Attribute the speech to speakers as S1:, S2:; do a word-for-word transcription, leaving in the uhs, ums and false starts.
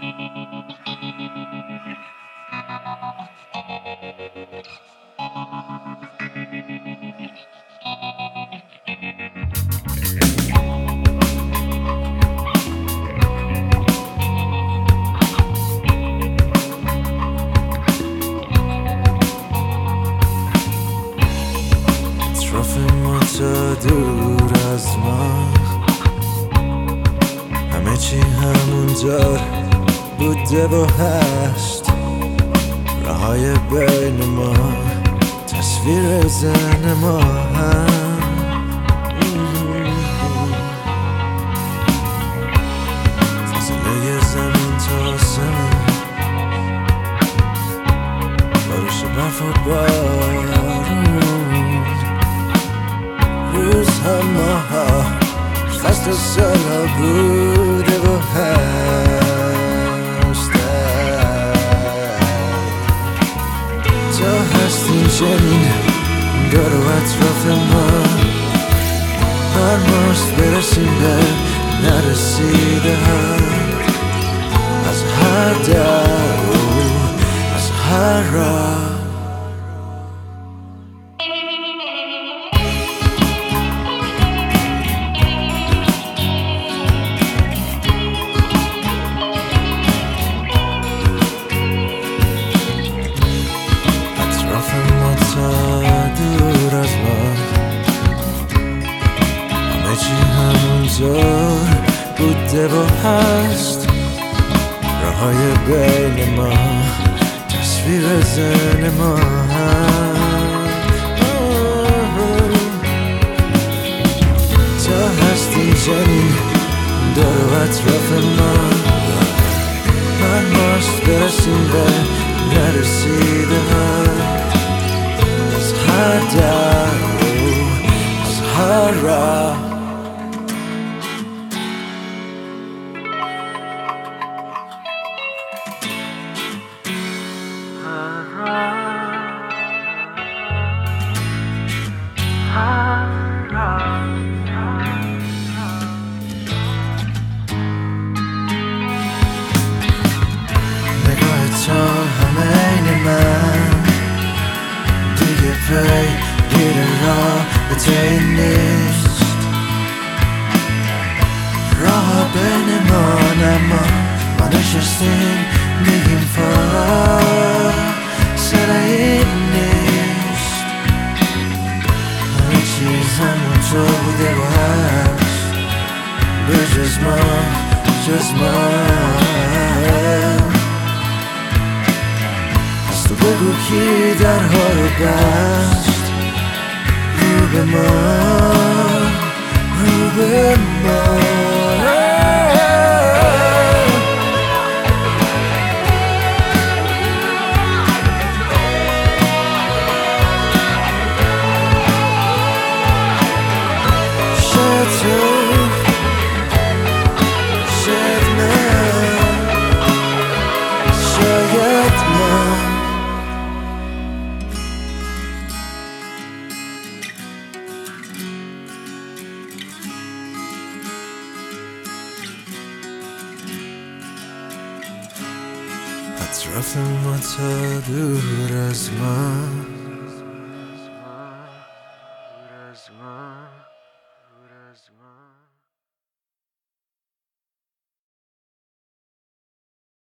S1: اطراف ما تا دور از ما همه چی همونطور بوده و هست، راهای بین ما تصویر زن ما هم فاصله زمین تا آسمون، بارش برف و بارون، روزها ماها فصل سالها بوده و هست. تا هستیم چنین دور و اطراف ما، هر ماست برسیم به نرسیده ها، از هر در و از هر راه. دور از ما همه چی همونطور بوده و هست، راهای بین ما تصویر زن ما تا هستیم چنین دور و اطراف ما، هر ماست برسیم به نرسیده ها، هر در و از هر راه. نگاه تو همه این من دیگه پیگیر رابطه نیست، راه بین ما اما ما نشستیم میگیم فاصله این نیست، همه چیز همونطور بوده و هست، به جز ما جز ما. از تو بگو کی درها رو بست، رو به ما رو به ما. شاید تو شاید من شاید من اطراف ما تا دور از ما